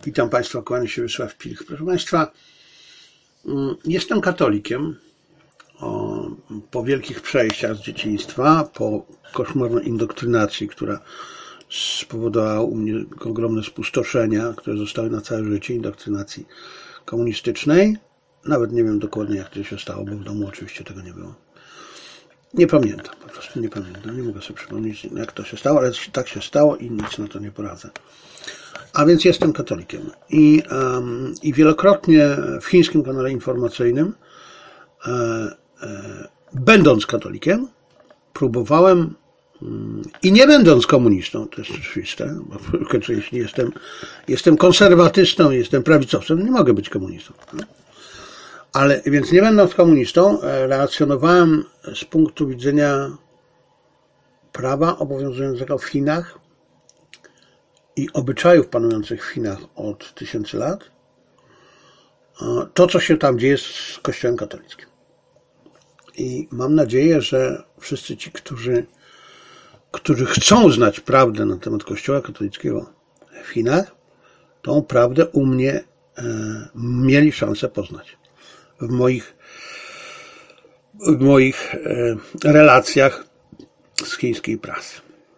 Witam Państwa, kłania się Wiesław Pilch. Proszę Państwa, jestem katolikiem po wielkich przejściach z dzieciństwa, po koszmarnej indoktrynacji, która spowodowała u mnie ogromne spustoszenia, które zostały na całe życie, indoktrynacji komunistycznej. Nawet nie wiem dokładnie, jak to się stało, bo w domu oczywiście tego nie było. Nie pamiętam, po prostu nie pamiętam. Nie mogę sobie przypomnieć, jak to się stało, ale tak się stało i nic na to nie poradzę. A więc jestem katolikiem i wielokrotnie w chińskim kanale informacyjnym, będąc katolikiem, próbowałem i nie będąc komunistą, to jest oczywiste, bo jeśli jestem konserwatystą, jestem prawicowcem, nie mogę być komunistą. Ale więc nie będąc komunistą, relacjonowałem z punktu widzenia prawa obowiązującego w Chinach i obyczajów panujących w Chinach od tysięcy lat, to, co się tam dzieje z Kościołem katolickim. I mam nadzieję, że wszyscy ci, którzy chcą znać prawdę na temat Kościoła katolickiego w Chinach, tą prawdę u mnie mieli szansę poznać w moich relacjach z chińskiej prasy.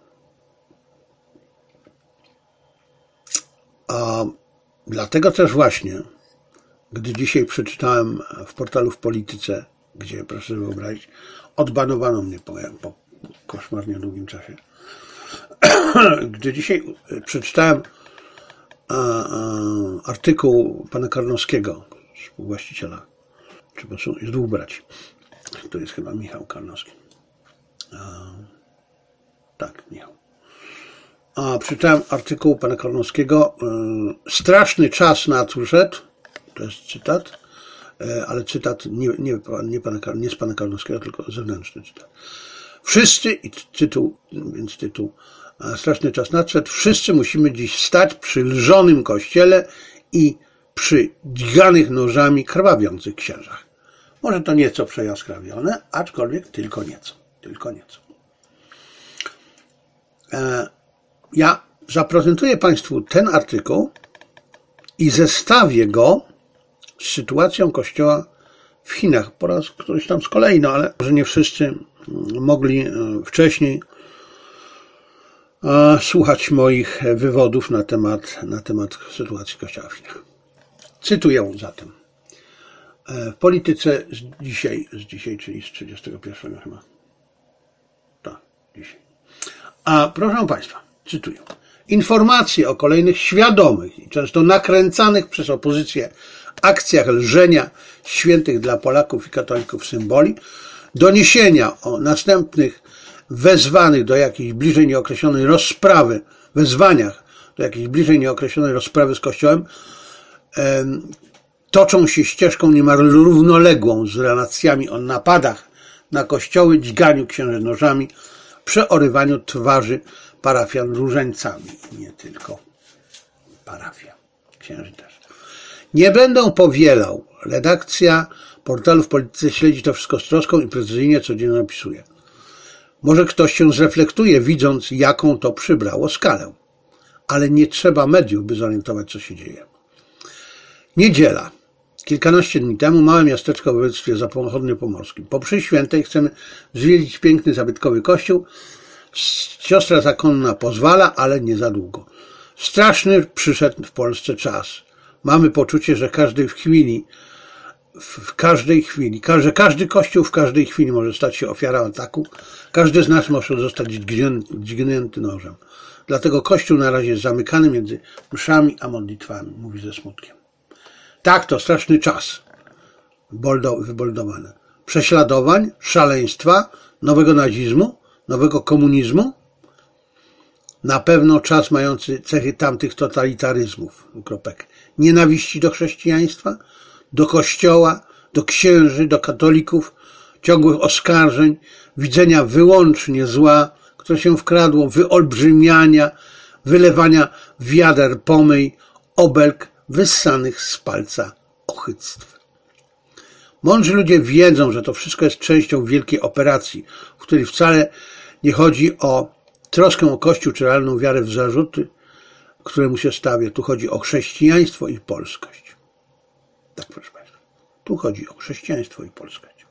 A dlatego też właśnie, gdy dzisiaj przeczytałem w portalu w Polityce, gdzie, proszę sobie wyobrazić, odbanowano mnie po koszmarnie długim czasie, gdy dzisiaj przeczytałem artykuł pana Karnowskiego, współwłaściciela, czy po prostu jest dwóch braci, to jest chyba Michał Karnowski. Tak, Michał. Przeczytałem artykuł pana Karnowskiego. Straszny czas nadszedł. To jest cytat, ale cytat nie z pana Karnowskiego, tylko zewnętrzny cytat. Wszyscy, i tytuł, straszny czas nadszedł, wszyscy musimy dziś stać przy lżonym kościele i przy dźganych nożami krwawiących księżach. Może to nieco przejaskrawione, aczkolwiek tylko nieco. Ja zaprezentuję Państwu ten artykuł i zestawię go z sytuacją Kościoła w Chinach. Po raz któryś tam z kolei, no ale że nie wszyscy mogli wcześniej słuchać moich wywodów na temat sytuacji Kościoła w Chinach. Cytuję zatem. W Polityce z dzisiaj, czyli z 31 chyba. Tak, dzisiaj. A proszę Państwa, cytuję. Informacje o kolejnych świadomych i często nakręcanych przez opozycję akcjach lżenia świętych dla Polaków i katolików symboli, doniesienia o następnych wezwaniach do jakiejś bliżej nieokreślonej rozprawy z Kościołem toczą się ścieżką niemal równoległą z relacjami o napadach na kościoły, dźganiu księży nożami, przeorywaniu twarzy parafian różańcami. Nie tylko parafia, księży też. Nie będę powielał. Redakcja portalu w Polityce śledzi to wszystko z troską i precyzyjnie codziennie opisuje. Może ktoś się zreflektuje, widząc, jaką to przybrało skalę. Ale nie trzeba mediów, by zorientować, co się dzieje. Niedziela. Kilkanaście dni temu małe miasteczko w województwie zachodniopomorskim. Po mszy świętej chcemy zwiedzić piękny, zabytkowy kościół. Siostra zakonna pozwala, ale nie za długo. Straszny przyszedł w Polsce czas. Mamy poczucie, że każdy kościół w każdej chwili może stać się ofiarą ataku. Każdy z nas może zostać dźgnięty nożem. Dlatego kościół na razie jest zamykany między mszami a modlitwami, mówi ze smutkiem. Tak, to straszny czas, wyboldowane. Prześladowań, szaleństwa, nowego nazizmu, nowego komunizmu. Na pewno czas mający cechy tamtych totalitaryzmów. Nienawiści do chrześcijaństwa, do Kościoła, do księży, do katolików, ciągłych oskarżeń, widzenia wyłącznie zła, które się wkradło, wyolbrzymiania, wylewania wiader pomyj, obelg, wyssanych z palca ochyctw. Mądrzy ludzie wiedzą, że to wszystko jest częścią wielkiej operacji, w której wcale nie chodzi o troskę o Kościół czy realną wiarę w zarzuty, któremu się stawia. Tu chodzi o chrześcijaństwo i polskość. Tak, proszę Państwa. Tu chodzi o chrześcijaństwo i polskość.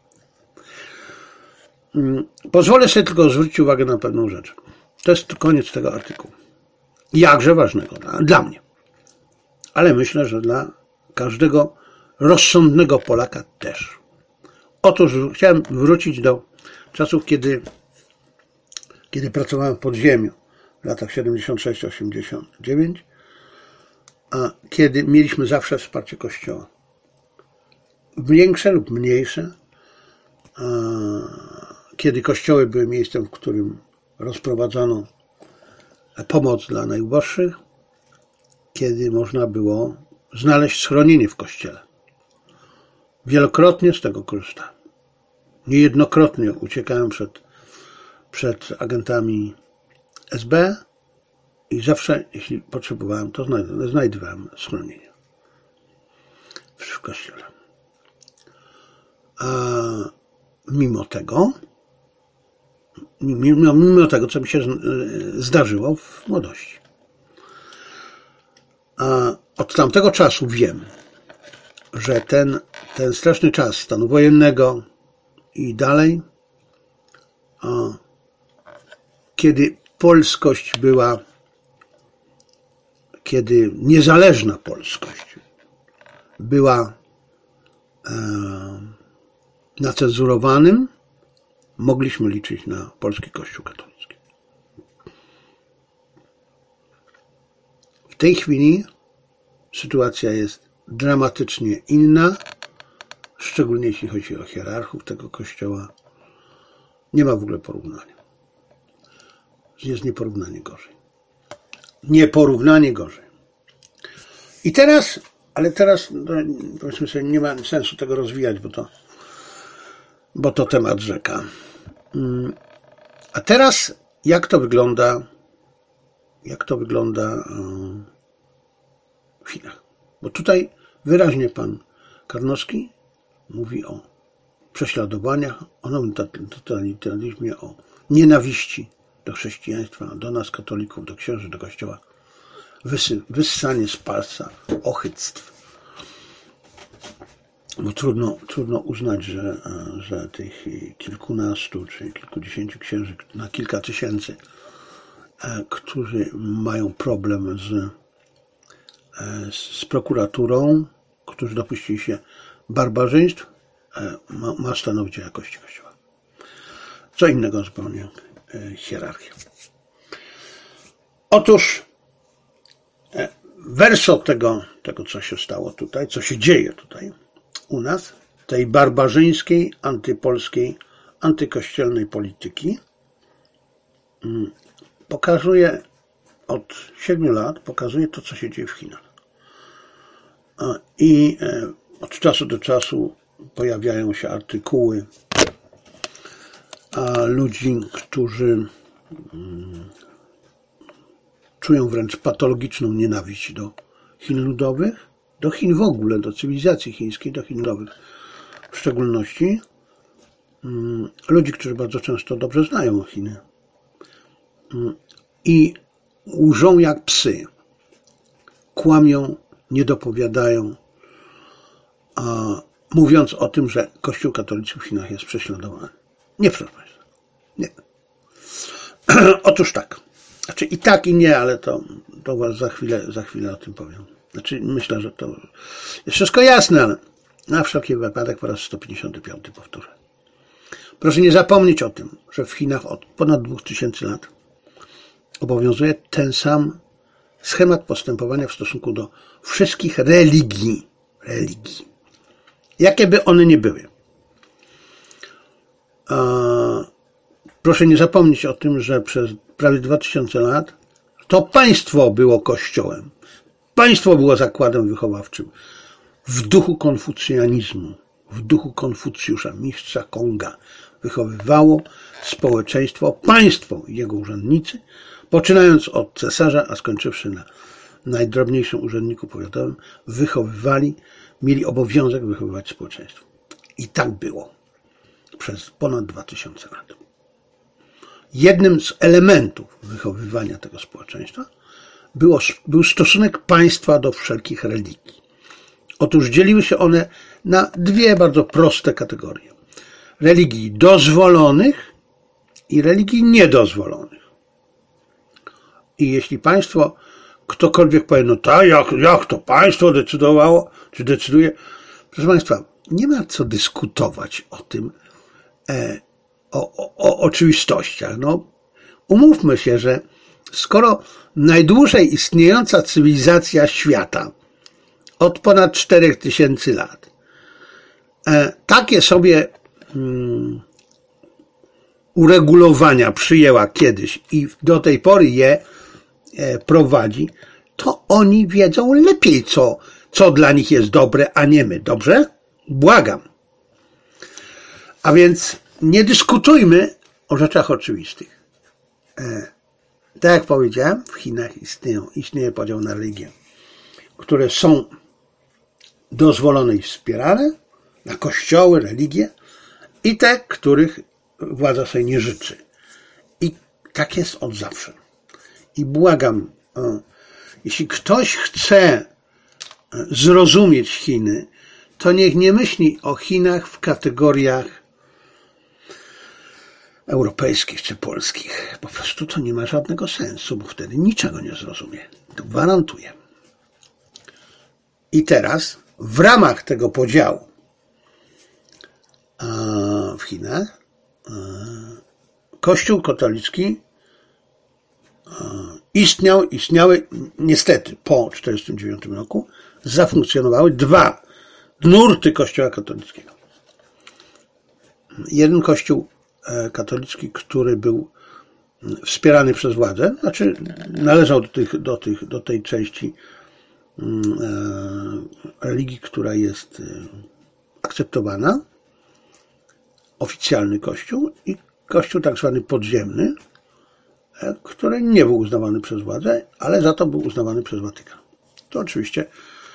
Pozwolę sobie tylko zwrócić uwagę na pewną rzecz. To jest koniec tego artykułu. Jakże ważnego dla mnie. Ale myślę, że dla każdego rozsądnego Polaka też. Otóż chciałem wrócić do czasów, kiedy pracowałem w podziemiu w latach 76-89, a kiedy mieliśmy zawsze wsparcie Kościoła. Większe lub mniejsze, kiedy kościoły były miejscem, w którym rozprowadzano pomoc dla najuboższych, kiedy można było znaleźć schronienie w kościele. Wielokrotnie z tego korzystałem. Niejednokrotnie uciekałem przed agentami SB i zawsze, jeśli potrzebowałem, to znajdowałem schronienie w kościele. A mimo tego, co mi się zdarzyło w młodości. A od tamtego czasu wiem, że ten straszny czas stanu wojennego i dalej, kiedy polskość była, kiedy niezależna polskość była na cenzurowanym, mogliśmy liczyć na polski Kościół katolicki. W tej chwili sytuacja jest dramatycznie inna, szczególnie jeśli chodzi o hierarchów tego Kościoła. Nie ma w ogóle porównania. Jest nieporównanie gorzej. Nieporównanie gorzej. I teraz, powiedzmy sobie, nie ma sensu tego rozwijać, bo to temat rzeka. A teraz jak to wygląda w Chinach? Bo tutaj wyraźnie pan Karnowski mówi o prześladowaniach, o nowym totalitaryzmie, o nienawiści do chrześcijaństwa, do nas katolików, do księży, do kościoła, wyssanie z palca ochyctw. Bo trudno uznać, że tych kilkunastu czy kilkudziesięciu księży na kilka tysięcy, którzy mają problem z prokuraturą, którzy dopuścili się barbarzyństw, ma stanowić o jakości Kościoła. Co innego zupełnie hierarchia. Otóż werso tego, co się stało tutaj, co się dzieje tutaj u nas, tej barbarzyńskiej, antypolskiej, antykościelnej polityki, pokazuje od 7 lat, pokazuje to, co się dzieje w Chinach. I od czasu do czasu pojawiają się artykuły ludzi, którzy czują wręcz patologiczną nienawiść do Chin ludowych, do Chin w ogóle, do cywilizacji chińskiej, do Chin ludowych w szczególności. Ludzi, którzy bardzo często dobrze znają Chiny. I łżą jak psy. Kłamią, nie dopowiadają, mówiąc o tym, że Kościół katolicki w Chinach jest prześladowany. Nie, proszę Państwa. Nie. Otóż tak. Znaczy i tak, i nie, ale to was za chwilę o tym powiem. Znaczy myślę, że to jest wszystko jasne, ale na wszelki wypadek po raz 155 powtórzę. Proszę nie zapomnieć o tym, że w Chinach od ponad 2000 lat obowiązuje ten sam schemat postępowania w stosunku do wszystkich religii. Jakie by one nie były. Proszę nie zapomnieć o tym, że przez prawie 2000 lat to państwo było kościołem. Państwo było zakładem wychowawczym. W duchu konfucjanizmu, w duchu Konfucjusza, mistrza Konga, wychowywało społeczeństwo, państwo i jego urzędnicy, poczynając od cesarza, a skończywszy na najdrobniejszym urzędniku powiatowym, mieli obowiązek wychowywać społeczeństwo. I tak było przez ponad 2000 lat. Jednym z elementów wychowywania tego społeczeństwa był stosunek państwa do wszelkich religii. Otóż dzieliły się one na dwie bardzo proste kategorie. Religii dozwolonych i religii niedozwolonych. I jeśli państwo, ktokolwiek powie, no tak, jak to państwo decydowało, czy decyduje? Proszę państwa, nie ma co dyskutować o tym, o oczywistościach. No, umówmy się, że skoro najdłużej istniejąca cywilizacja świata od ponad 4000 lat takie sobie uregulowania przyjęła kiedyś i do tej pory je prowadzi, to oni wiedzą lepiej, co dla nich jest dobre, a nie my. Dobrze? Błagam. A więc nie dyskutujmy o rzeczach oczywistych. Tak jak powiedziałem, w Chinach istnieje podział na religie, które są dozwolone i wspierane, na kościoły, religie i te, których władza sobie nie życzy. I tak jest od zawsze. I błagam, jeśli ktoś chce zrozumieć Chiny, to niech nie myśli o Chinach w kategoriach europejskich czy polskich. Po prostu to nie ma żadnego sensu, bo wtedy niczego nie zrozumie. To gwarantuję. I teraz w ramach tego podziału w Chinach Kościół katolicki istniały niestety po 1949 roku, zafunkcjonowały dwa nurty Kościoła katolickiego. Jeden Kościół katolicki, który był wspierany przez władzę, znaczy należał do tej części religii, która jest akceptowana, oficjalny Kościół, i Kościół tak zwany podziemny, który nie był uznawany przez władzę, ale za to był uznawany przez Watykan. To oczywiście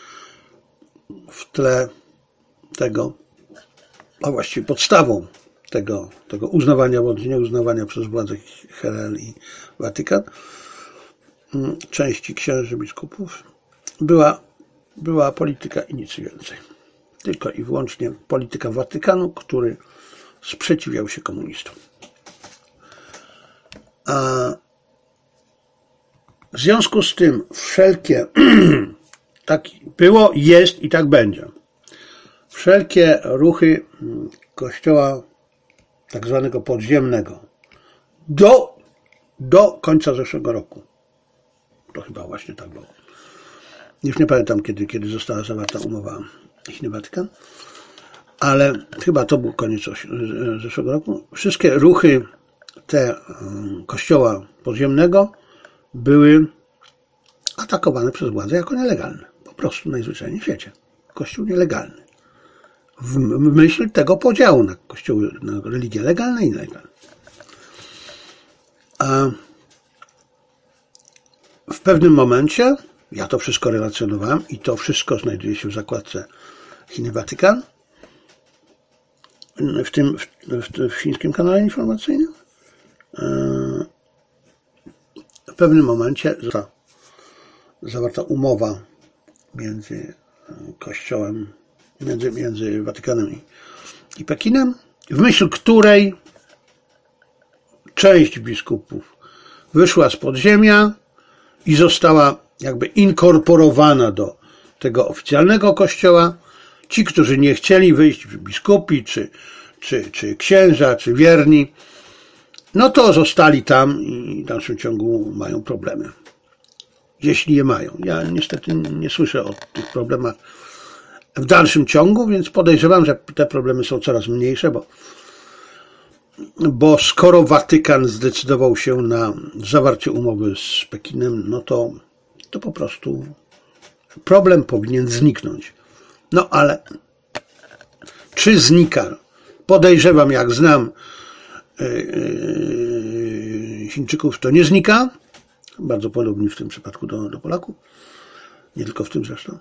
w tle tego, a właściwie podstawą tego uznawania bądź nieuznawania przez władzę Herel i Watykan części księży, biskupów była polityka i nic więcej. Tylko i wyłącznie polityka Watykanu, który sprzeciwiał się komunistom. W związku z tym wszelkie, tak było, jest i tak będzie, wszelkie ruchy Kościoła tak zwanego podziemnego do końca zeszłego roku, to chyba właśnie tak było, już nie pamiętam kiedy została zawarta umowa Chiny-Watykan, ale chyba to był koniec zeszłego roku. Wszystkie ruchy te Kościoła podziemnego były atakowane przez władzę jako nielegalne. Po prostu najzwyczajniej w świecie. Kościół nielegalny. W myśl tego podziału na kościoły, na religie legalne i nielegalne. A w pewnym momencie, ja to wszystko relacjonowałem i to wszystko znajduje się w zakładce Chiny-Watykan, w chińskim kanale informacyjnym. W pewnym momencie zawarta umowa między Kościołem, między Watykanem i Pekinem, w myśl której część biskupów wyszła z podziemia i została jakby inkorporowana do tego oficjalnego kościoła. Ci, którzy nie chcieli wyjść, biskupi, czy księża, czy wierni, no to zostali tam i w dalszym ciągu mają problemy. Jeśli je mają. Ja niestety nie słyszę o tych problemach w dalszym ciągu, więc podejrzewam, że te problemy są coraz mniejsze, bo skoro Watykan zdecydował się na zawarcie umowy z Pekinem, no to po prostu problem powinien zniknąć. No ale czy znika? Podejrzewam, jak znam Chińczyków, to nie znika. Bardzo podobni w tym przypadku do Polaków. Nie tylko w tym zresztą.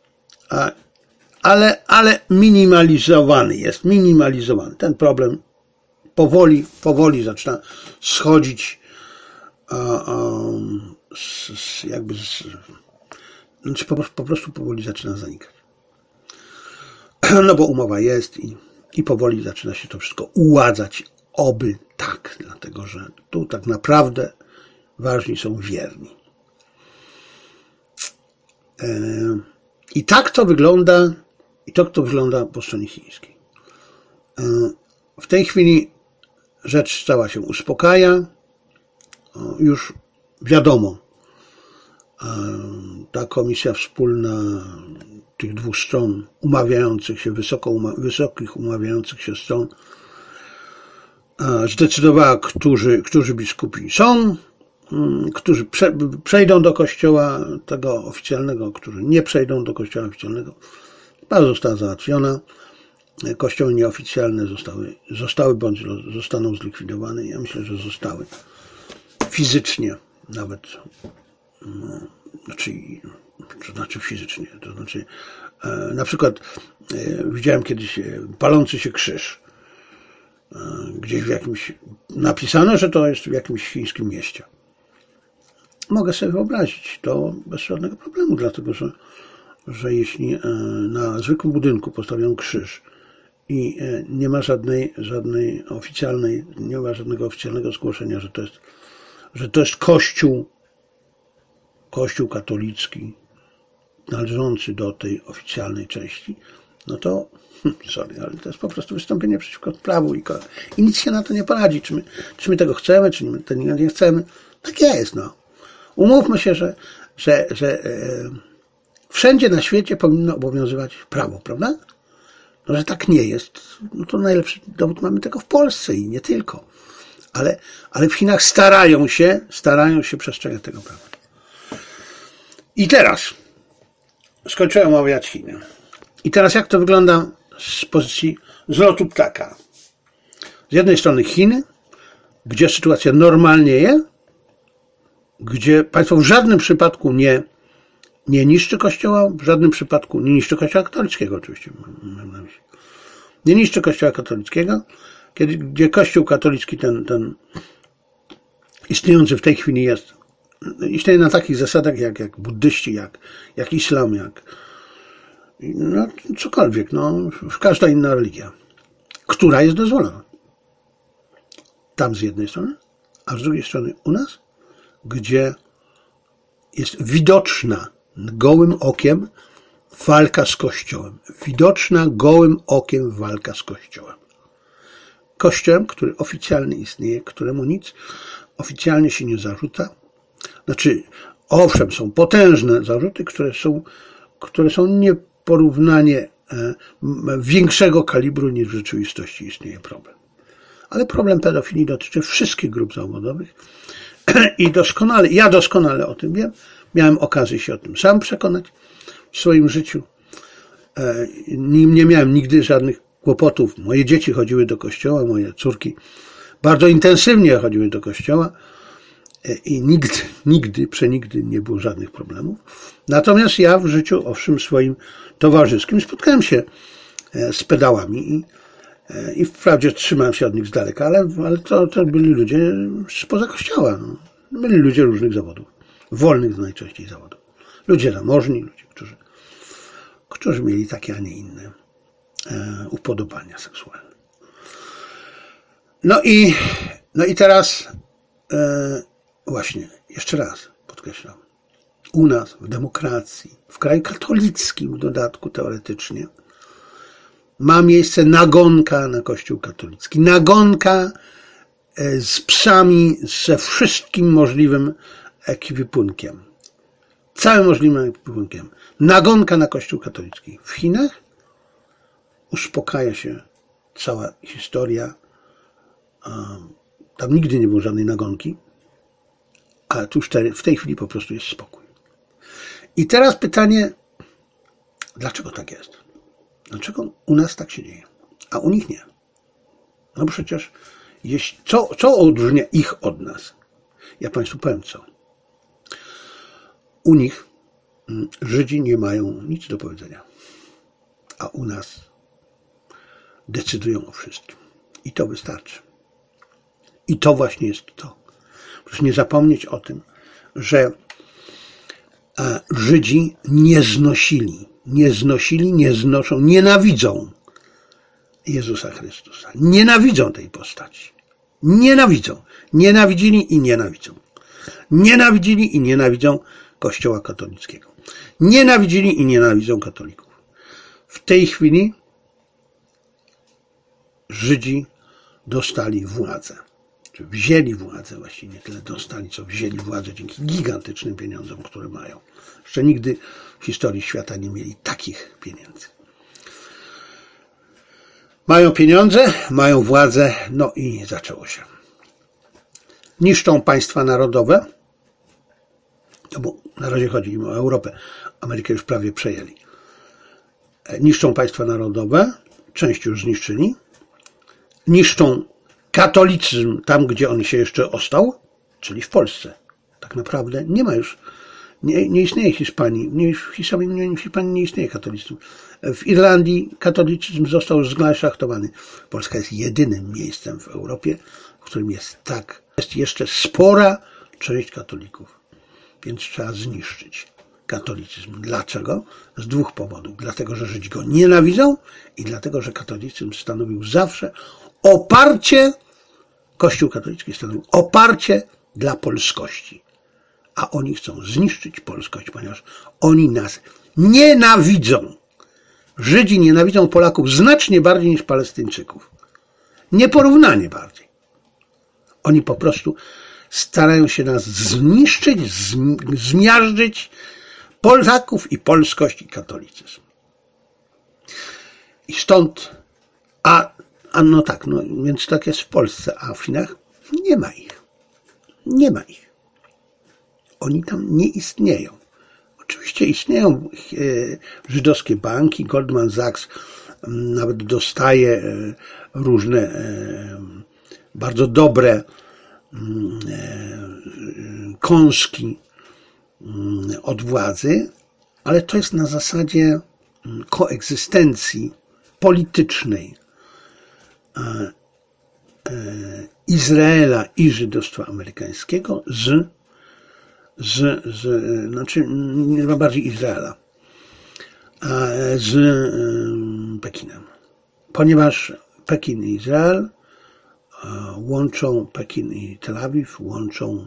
Ale minimalizowany jest. Minimalizowany. Ten problem powoli zaczyna schodzić znaczy po prostu powoli zaczyna zanikać. No bo umowa jest i powoli zaczyna się to wszystko uładzać. Oby tak, dlatego że tu tak naprawdę ważni są wierni. I tak to wygląda, po stronie chińskiej. W tej chwili rzecz cała się uspokaja. Już wiadomo, ta komisja wspólna tych dwóch stron umawiających się, wysokich umawiających się stron zdecydowała, którzy biskupi są, którzy przejdą do kościoła tego oficjalnego, którzy nie przejdą do kościoła oficjalnego. Sprawa została załatwiona. Kościoły nieoficjalne zostały bądź zostaną zlikwidowane. Ja myślę, że zostały. Fizycznie nawet. To znaczy fizycznie. To znaczy na przykład widziałem kiedyś palący się krzyż. Gdzieś napisano, że to jest w jakimś chińskim mieście. Mogę sobie wyobrazić to bez żadnego problemu, dlatego że jeśli na zwykłym budynku postawiono krzyż i nie ma żadnej oficjalnej, nie ma żadnego oficjalnego zgłoszenia, że to jest kościół katolicki należący do tej oficjalnej części, no to sorry, ale to jest po prostu wystąpienie przeciwko prawu i nic się na to nie poradzi, czy my tego chcemy, czy my tego nie chcemy. Tak jest, no. Umówmy się, że wszędzie na świecie powinno obowiązywać prawo, prawda? No, że tak nie jest, no to najlepszy dowód mamy tego w Polsce i nie tylko. Ale w Chinach starają się przestrzegać tego prawa. I teraz skończyłem omawiać Chiny. I teraz jak to wygląda z pozycji zlotu ptaka? Z jednej strony Chiny, gdzie sytuacja normalnieje, gdzie państwo w żadnym przypadku nie niszczy kościoła, w żadnym przypadku nie niszczy kościoła katolickiego oczywiście. Nie niszczy kościoła katolickiego, gdzie kościół katolicki ten istniejący w tej chwili istnieje na takich zasadach jak buddyści, jak islam, no cokolwiek, no każda inna religia, która jest dozwolona. Tam z jednej strony, a z drugiej strony u nas, gdzie jest widoczna gołym okiem walka z Kościołem. Widoczna gołym okiem walka z Kościołem. Kościołem, który oficjalnie istnieje, któremu nic oficjalnie się nie zarzuca. Znaczy, owszem, są potężne zarzuty, które są nieporównanie większego kalibru niż w rzeczywistości istnieje problem. Ale problem pedofilii dotyczy wszystkich grup zawodowych i ja doskonale o tym wiem. Miałem okazję się o tym sam przekonać w swoim życiu. Nie miałem nigdy żadnych kłopotów. Moje dzieci chodziły do kościoła, moje córki bardzo intensywnie chodziły do kościoła i przenigdy nie było żadnych problemów. Natomiast ja w życiu, owszem, swoim towarzyskim spotkałem się z pedałami i wprawdzie trzymałem się od nich z daleka, ale to byli ludzie spoza kościoła. No. Byli ludzie różnych zawodów, wolnych najczęściej zawodów. Ludzie zamożni, ludzie, którzy mieli takie, a nie inne upodobania seksualne. No i teraz właśnie, jeszcze raz podkreślam, u nas w demokracji, w kraju katolickim w dodatku teoretycznie, ma miejsce nagonka na Kościół katolicki. Nagonka z psami, ze wszystkim możliwym ekwipunkiem. Całym możliwym ekwipunkiem. Nagonka na Kościół katolicki. W Chinach uspokaja się cała historia. Tam nigdy nie było żadnej nagonki, ale tu w tej chwili po prostu jest spokój. I teraz pytanie, dlaczego tak jest? Dlaczego u nas tak się dzieje, a u nich nie? No przecież co odróżnia ich od nas? Ja Państwu powiem co. U nich Żydzi nie mają nic do powiedzenia, a u nas decydują o wszystkim. I to wystarczy. I to właśnie jest to. Proszę nie zapomnieć o tym, że A Żydzi nie znosili, nie znoszą, nienawidzą Jezusa Chrystusa. Nienawidzą tej postaci. Nienawidzili i nienawidzą. Nienawidzili i nienawidzą Kościoła katolickiego. Nienawidzili i nienawidzą katolików. W tej chwili Żydzi dostali władzę. Czy wzięli władzę, właściwie nie tyle dostali, co wzięli władzę dzięki gigantycznym pieniądzom, które mają. Jeszcze nigdy w historii świata nie mieli takich pieniędzy. Mają pieniądze, mają władzę, no i zaczęło się. Niszczą państwa narodowe, no bo na razie chodzi im o Europę, Amerykę już prawie przejęli. Niszczą państwa narodowe, część już zniszczyli, niszczą katolicyzm tam, gdzie on się jeszcze ostał, czyli w Polsce. Tak naprawdę nie ma już, nie istnieje Hiszpanii, w Hiszpanii nie istnieje katolicyzm. W Irlandii katolicyzm został zglaślachtowany. Polska jest jedynym miejscem w Europie, w którym jest jeszcze spora część katolików. Więc trzeba zniszczyć katolicyzm. Dlaczego? Z dwóch powodów. Dlatego, że Żydzi go nienawidzą i dlatego, że katolicyzm stanowił zawsze oparcie, Kościół katolicki stanowił oparcie dla polskości. A oni chcą zniszczyć polskość, ponieważ oni nas nienawidzą. Żydzi nienawidzą Polaków znacznie bardziej niż Palestyńczyków. Nieporównanie bardziej. Oni po prostu starają się nas zniszczyć, zmiażdżyć Polaków i polskość i katolicyzm. I stąd, więc tak jest w Polsce, a w Chinach nie ma ich. Nie ma ich. Oni tam nie istnieją. Oczywiście istnieją żydowskie banki, Goldman Sachs nawet dostaje różne bardzo dobre kąski od władzy, ale to jest na zasadzie koegzystencji politycznej Izraela i żydostwa amerykańskiego znaczy nie bardziej Izraela, z Pekinem. Ponieważ Pekin i Izrael łączą, Pekin i Tel Awiw łączy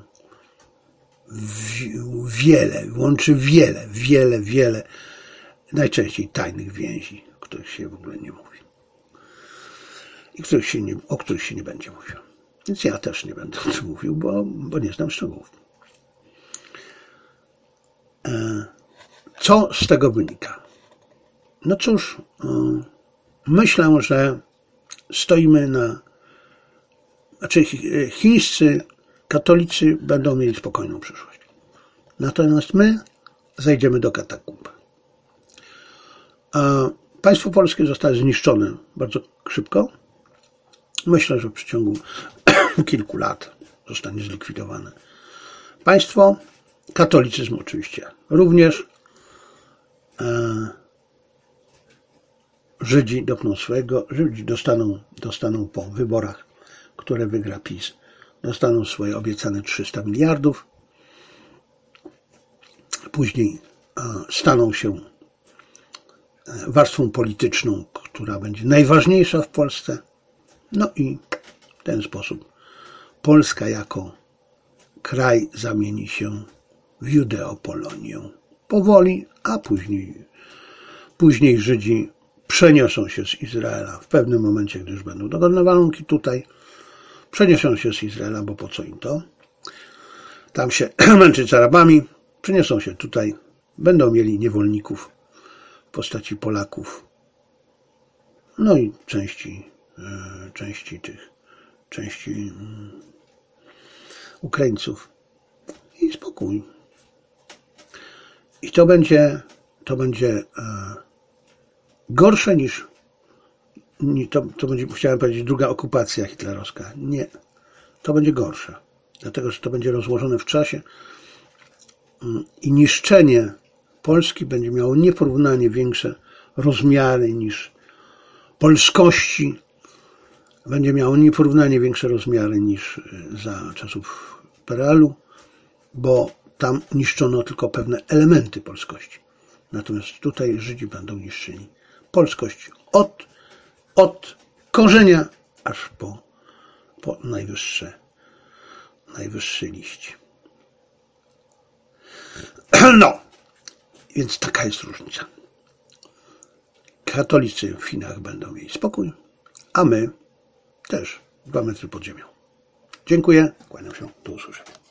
wiele, najczęściej tajnych więzi, o których się w ogóle nie mówi. I o których się nie będzie mówił. Więc ja też nie będę o tym mówił, bo nie znam szczegółów. Co z tego wynika? No cóż, myślę, że stoimy chińscy katolicy będą mieli spokojną przyszłość. Natomiast my zejdziemy do katakumb. Państwo polskie zostało zniszczone bardzo szybko. Myślę, że w przeciągu kilku lat zostanie zlikwidowane. Państwo, katolicyzm oczywiście również. Żydzi dopną swojego, Żydzi dostaną po wyborach, które wygra PiS, dostaną swoje obiecane 300 miliardów. Później staną się warstwą polityczną, która będzie najważniejsza w Polsce. No i w ten sposób Polska jako kraj zamieni się w Judeopolonię. Powoli, a później Żydzi przeniosą się z Izraela. W pewnym momencie, gdy już będą dogodne warunki tutaj, przeniosą się z Izraela, bo po co im to? Tam się męczyć z Arabami, przeniosą się tutaj, będą mieli niewolników w postaci Polaków, no i części Ukraińców i spokój. I to będzie gorsze niż to będzie, chciałem powiedzieć, druga okupacja hitlerowska. Nie, to będzie gorsze, dlatego że to będzie rozłożone w czasie i niszczenie Polski będzie miało nieporównanie większe rozmiary niż polskości, będzie miało nieporównanie większe rozmiary niż za czasów PRL-u, bo tam niszczono tylko pewne elementy polskości. Natomiast tutaj Żydzi będą niszczyli polskość od korzenia aż po najwyższy liść. No, więc taka jest różnica. Katolicy w Chinach będą mieli spokój, a my też 2 metry pod ziemią. Dziękuję, kłaniam się, do usłyszenia.